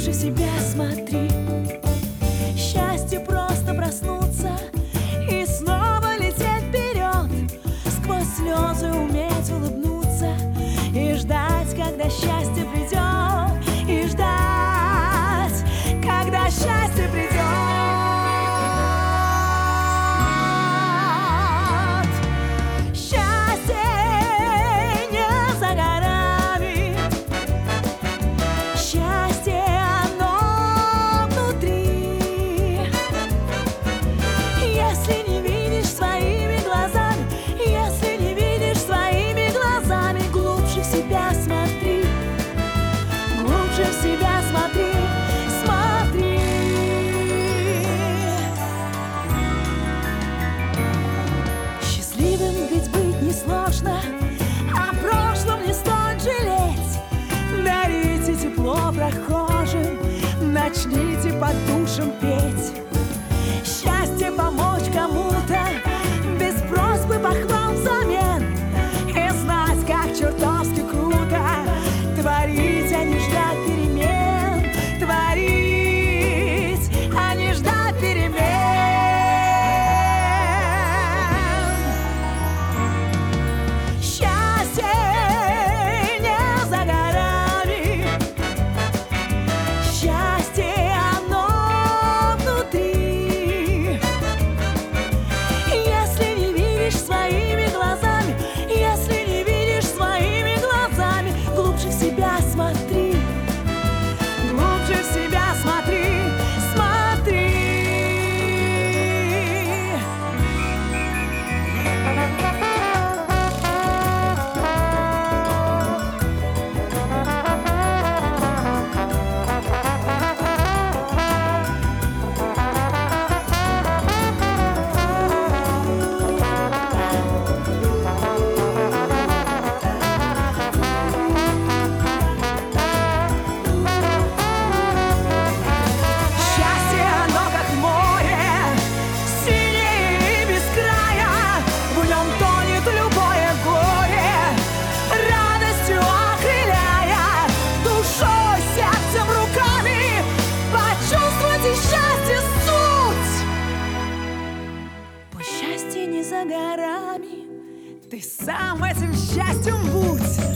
глубже в себя смотри. Счастье просто проснуться и снова лететь вперед, сквозь слезы уметь улыбнуться и ждать, когда счастье придет, и ждать, когда счастье придет. Счастье не за горами, счастье оно внутри. Если не видишь своими глазами, если не видишь своими глазами, глубже в себя смотри, глубже в себя смотри, смотри. Счастливым ведь быть несложно, о прошлом не стоит жалеть. Дарите тепло прохожим, начните под душем петь. Счастье помочь кому-то, без просьбы похвал взамен, и знать, как чертовски круто творить, а не ждать перемен. Творить, а не ждать перемен. Счастье не за горами, счастье оно внутри. Если не видишь своими глазами, если не видишь своими глазами, глубже в себя смотри, глубже в себя смотри, смотри. Счастье оно как море, синее и без края, в нем тонет любое горе, радостью окрыляя, душой, сердцем, руками почувствуйте счастье суть. Пусть счастье не за горами, ты сам этим счастьем будь.